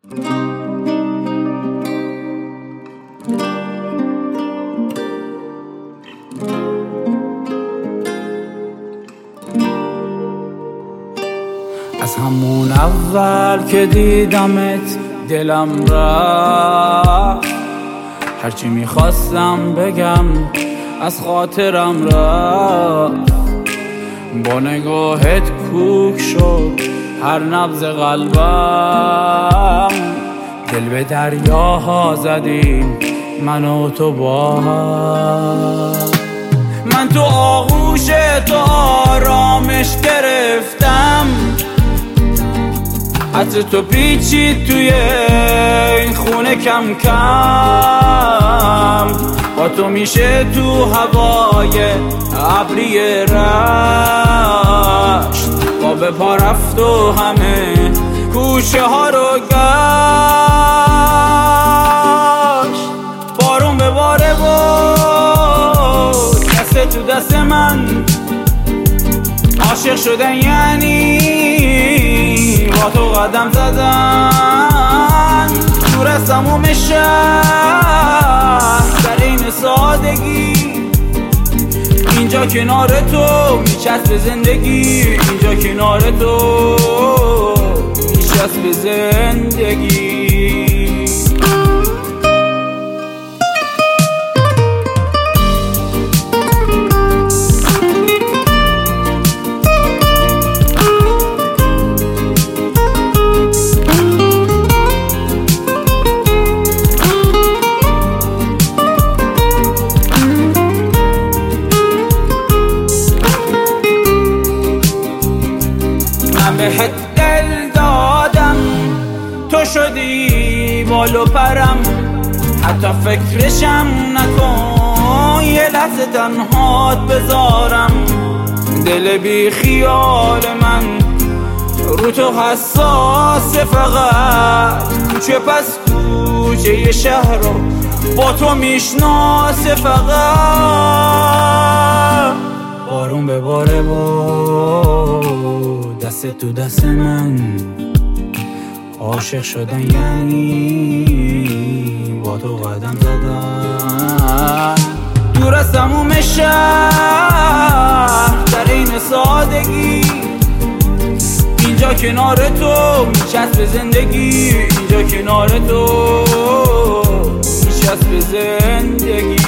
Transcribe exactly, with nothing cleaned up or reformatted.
از همون اول که دیدمت دلم رفت، هرچی میخواستم بگم از خاطرم رفت. با نگاهت کوک شد هر نبض قلبم، دل به دریاها زدیم من و تو با هم. من تو آغوش تو آرامش گرفتم، عطر تو پیچید توی این خونه کم کم. با تو میشه تو هوای ابری رشت، با به پا رفت و همه کوچه ها رو گشت. بارون به باره بود دست تو دست من، عاشق شدن یعنی با تو قدم زدن. دور از تموم شهر در این سادگی، اینجا کنار تو میچسب زندگی، اینجا کنار تو میچسب زندگی. بهت دل دادم، تو شدی بال و پرم، حتی فکرشم نکن یه لحظه تنهات بذارم. دل بی خیال من رو تو حساس، فقط کوچه پس کوچه یه شهر رو با تو میشناسه فقط. بارون به باره بود دست تو دست من، عاشق شدن یعنی با تو قدم زدن. دور از تموم شهر در این سادگی، اینجا کنار تو میچسب زندگی، اینجا کنار تو میچسب زندگی.